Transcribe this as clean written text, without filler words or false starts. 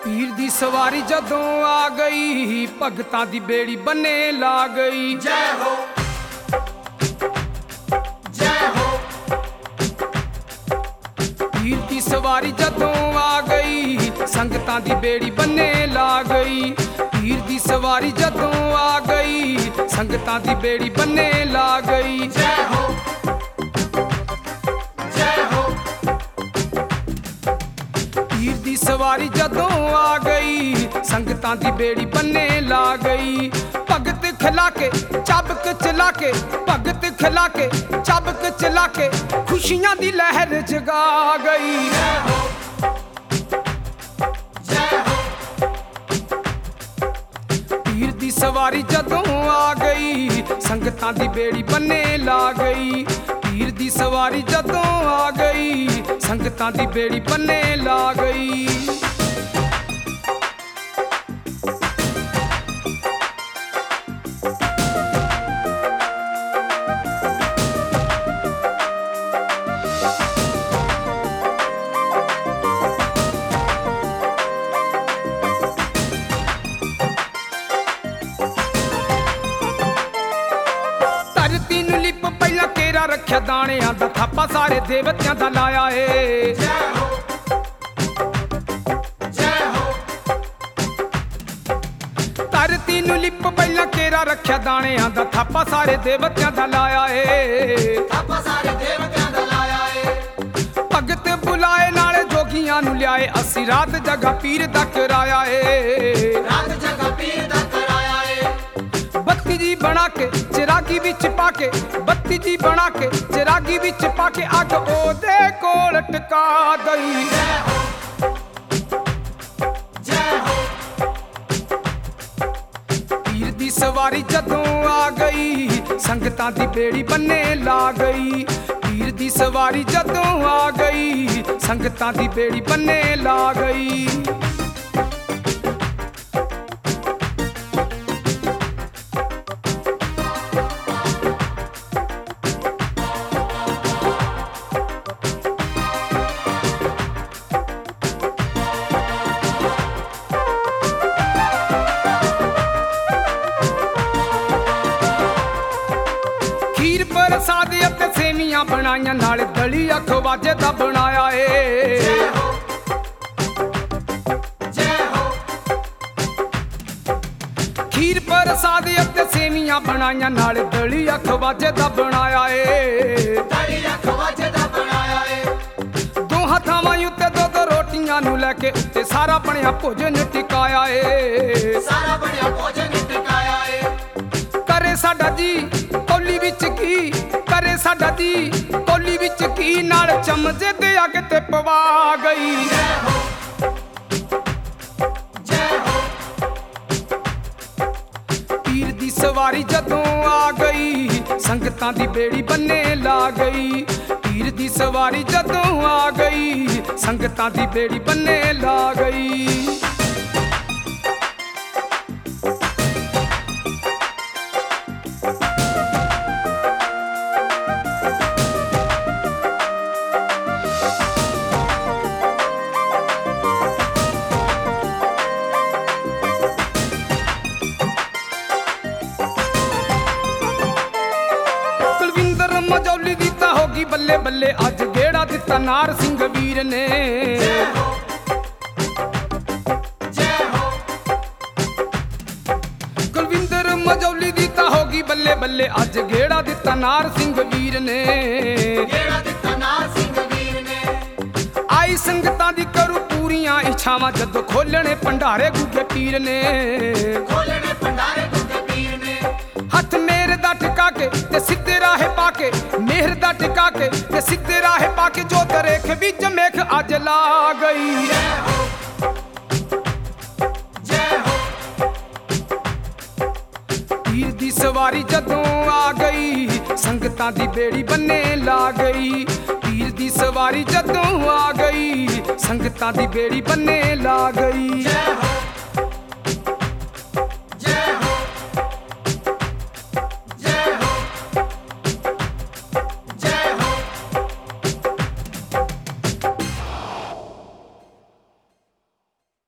पीर दी सवारी जदों आ गई, भगतां दी बेड़ी बन्ने ला गई। जय हो जय हो। पीर दी सवारी जदों आ गई, संगतां दी बेड़ी बन्ने ला गई। पीर दी सवारी जदों आ गई, संगतां दी बेड़ी बन्ने ला गई। जय हो जय हो। पीर दी सवारी जदों आ गई, संगतां दी बेड़ी बन्ने ला गई। भगत खिला के चाबक चला के, भगत खिला के चाबक चला के, खुशियां दी लहर जगा गई। जय हो जय हो। पीर दी सवारी जदों आ गई, संगतां दी बेड़ी बन्ने ला गई। पीर दी सवारी जदों आ गई, संगतां दी बेड़ी बन्ने ला गई। धरती नूं लिप पहिला केरा रखिया, दाणिਆਂ ਦਾ ਥਾਪਾ ਸਾਰੇ ਦੇਵਤਿਆਂ ਦਾ ਲਾਇਆ ਏ। जय हो जय हो। ਧਰਤੀ ਨੂੰ ਲਿਪ ਪਹਿਲਾ ਕੇਰਾ ਰੱਖਿਆ, ਦਾਣਿਆਂ ਦਾ ਥਾਪਾ ਸਾਰੇ ਦੇਵਤਿਆਂ ਦਾ ਲਾਇਆ ਏ। ਆਪਾਂ ਸਾਰੇ ਦੇਵਤਿਆਂ ਦਾ ਲਾਇਆ ਏ। ਭਗਤ ਬੁਲਾਏ ਨਾਲੇ ਜੋਗੀਆਂ ਨੂੰ ਲਿਆਏ, ਅਸੀਂ ਰਾਤ ਜਗਾ ਪੀਰ ਦਾ ਕਰਾਇਆ ਏ। ਰਾਤ ਜਗਾ ਪੀਰ ਦਾ ਕਰਾਇਆ ਏ। ਬੱਤੀ ਜੀ ਬਣਾ ਕੇ ਚਿਰਾਗੀ ਵਿੱਚ ਪਾ ਕੇ, ਬੱਤੀ ਜੀ ਬਣਾ ਕੇ ਚਿਰਾਗੀ ਵਿੱਚ ਪਾ ਕੇ, ਅੱਗ ਉਹਦੇ ਕੋਲ ਟਿਕਾ ਦਈ। ਜੈ ਹੋ ਜੈ ਹੋ। ਪੀਰ ਦੀ ਸਵਾਰੀ ਜਦੋਂ ਆ ਗਈ, ਸੰਗਤਾਂ ਦੀ ਬੇੜੀ ਬੰਨੇ ਲਾ ਗਈ। ਪੀਰ ਦੀ ਸਵਾਰੀ ਜਦੋਂ ਆ ਗਈ, ਸੰਗਤਾਂ ਦੀ ਬੇੜੀ ਬੰਨੇ ਲਾ ਗਈ। ਖੀਰ ਪ੍ਰਸਾਦ ਅਤੇ ਸੇਵੀਆਂ ਬਣਾਈਆਂ, ਨਾਲ ਦਲੀਆ ਖਵਾਜੇ ਦਾ ਬਣਾਇਆ ਏ। ਜੈ ਹੋ ਜੈ ਹੋ। ਖੀਰ ਪ੍ਰਸਾਦ ਅਤੇ ਸੇਵੀਆਂ ਬਣਾਈਆਂ, ਨਾਲ ਦਲੀਆ ਖਵਾਜੇ ਦਾ ਬਣਾਇਆ ਏ। ਦਲੀਆ ਖਵਾਜੇ ਦਾ ਬਣਾਇਆ ਏ। ਦੋਹਾਂ ਥਾਵਾਂ ਉੱਤੇ ਦੋ ਦੋ ਰੋਟੀਆਂ ਨੂੰ ਲੈ ਕੇ, ਉੱਤੇ ਸਾਰਾ ਬਣਿਆ ਭੋਜਨ ਟਿਕਾਇਆ ਏ। ਸਾਰਾ ਬਣਿਆ ਭੋਜਨ ਟਿਕਾਇਆ ਏ। ਕਰੇ ਸਾਡਾ ਜੀ ਕੌਲੀ ਵਿੱਚ ਕੀ, ਕਰੇ ਸਾਡਾ ਜੀ ਕੌਲੀ ਵਿੱਚ ਕੀ, ਨਾਲ ਚਮਚੇ ਤੇ ਅੱਗ ਤੇ ਪਵਾ ਗਈ। ਜੈ ਹੋ ਜੈ ਹੋ। ਪੀਰ ਦੀ ਸਵਾਰੀ ਜਦੋਂ ਆ ਗਈ, ਸੰਗਤਾਂ ਦੀ ਬੇੜੀ ਬੰਨੇ ਲਾ ਗਈ। ਪੀਰ ਦੀ ਸਵਾਰੀ ਜਦੋਂ ਆ ਗਈ, ਸੰਗਤਾਂ ਦੀ ਬੇੜੀ ਬੰਨੇ ਲਾ ਗਈ। ਕੁਲਵਿੰਦਰ ਮਜੌਲੀ ਦੀ ਤਾਂ ਹੋ ਗਈ ਬੱਲੇ ਬੱਲੇ, ਅੱਜ ਗੇੜਾ ਦਿੱਤਾ ਨਾਰ ਸਿੰਘ ਵੀਰ ਨੇ। ਜੈ ਹੋ ਜੈ ਹੋ। ਕੁਲਵਿੰਦਰ ਮਜੌਲੀ ਦੀ ਤਾਂ ਹੋ ਗਈ ਬੱਲੇ ਬੱਲੇ, ਅੱਜ ਗੇੜਾ ਦਿੱਤਾ ਨਾਰ ਸਿੰਘ ਵੀਰ ਨੇ। ਗੇੜਾ ਦਿੱਤਾ ਨਾਰ ਸਿੰਘ ਵੀਰ ਨੇ। ਆਈ ਸੰਗਤਾਂ ਦੀ ਕਰੂ ਪੂਰੀਆਂ ਇੱਛਾਵਾਂ, ਜਦੋਂ ਖੋਲਣੇ ਭੰਡਾਰੇ ਗੁੱਗੇ ਪੀਰ ਨੇ। ਖੋਲਣੇ ਭੰਡਾਰੇ ਗੁੱਗੇ ਪੀਰ ਨੇ। ਹੱਥ ਮੇਰ ਦਾ ਟਿਕਾ ਕੇ ਤੇ ਸਿੱਧੇ ਰਾਹੇ ਪਾ ਕੇ, ਮਿਹਰ ਦਾ ਟਿਕਾ ਕੇ ਤੇ ਸਿੱਧੇ ਰਾਹੇ ਪਾ ਕੇ, ਜੋ ਤਰੇਖ ਵੀ ਜਮੇਖ ਅੱਜ ਲਾ ਗਈ। ਜੈ ਹੋ ਜੈ ਹੋ। ਪੀਰ ਦੀ ਸਵਾਰੀ ਜਦੋਂ ਆ ਗਈ, ਸੰਗਤਾਂ ਦੀ ਬੇੜੀ ਬੰਨੇ ਲਾ ਗਈ। ਪੀਰ ਦੀ ਸਵਾਰੀ ਜਦੋਂ ਆ ਗਈ, ਸੰਗਤਾਂ ਦੀ ਬੇੜੀ ਬੰਨੇ ਲਾ ਗਈ। ਜੈ ਹੋ